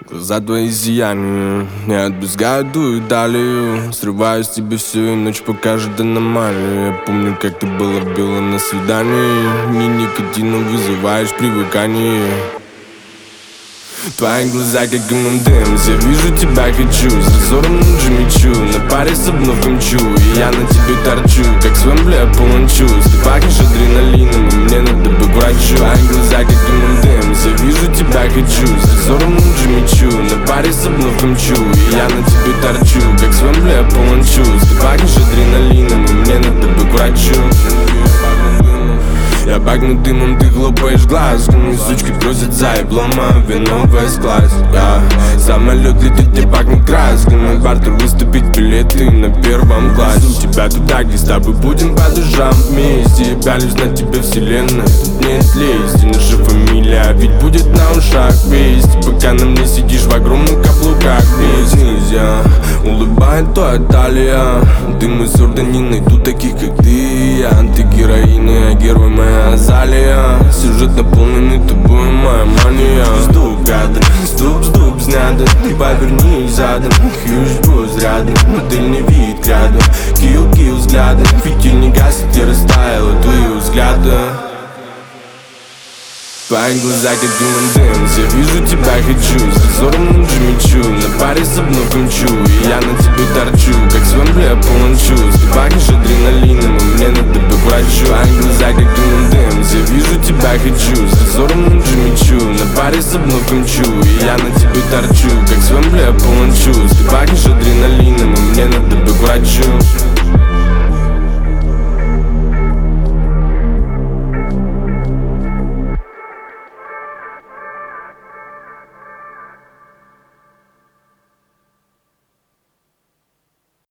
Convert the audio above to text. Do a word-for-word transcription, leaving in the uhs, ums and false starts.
Глаза твои сияния не отбезгают, дуют далее. Срываю с тебя все, и ночь покажет аномалию. Я помню, как ты была бела на свидании. Мне никотином вызываешь привыкание. Твои глаза как ММ Дэмс, я вижу тебя, хочу. С разором ночи мечу, на паре с обновком чу. И я на тебе торчу, как с Вэмбли я полон чувств. Ты пахнешь адреналином, и мне надо бы к врачу. Твои глаза как ММ Дэмс, я вижу тебя, хочу. С разором ночи мечу, на паре с обновком чу. И я на тебе торчу, как с Вэмбли я полон чувств. Ты пахнешь адреналином, и мне надо бы к врачу. Я пахну дымом, ты хлопаешь глазками. Сучки просят за диплома, вино в эс-классе. Я самолет летит, где пахнет красками. Бартер выступить билеты на первом классе. У тебя туда, где с тобой будем по душам вместе. Я пялюсь на тебя, вселенная, тут нет лести. Наша фамилия ведь будет на ушах вести. Пока на мне сидишь в огромных каблуках. Вниз я улыбает твоя талия. Дым из орда не найду таких, как ты. Антигероины, а герой моя Азалия. Сюжет наполненный тобой, моя мания. Жду кадр, стоп, стоп, снято. Ты повернись задом, хьюж босс рядом. Модельный вид к ряду, килл, килл взглядом. Фитиль не гасит, я растаяла твои взгляды. Твои глаза как ММ Дэмс, я вижу тебя, хочу. С разором ночи мечу, на паре с обновком чу. И я на тебе торчу, как с Вэмбли я полон чувств. Ты пахнешь адреналином, и мне надо бы к врачу. Твои глаза как ММ Дэмс, я вижу тебя, хочу. С разором ночи мечу, на паре с обновком чу. И я на тебе торчу, как с Вэмбли я полон чувств. Ты пахнешь адреналином, и мне надо бы к врачу.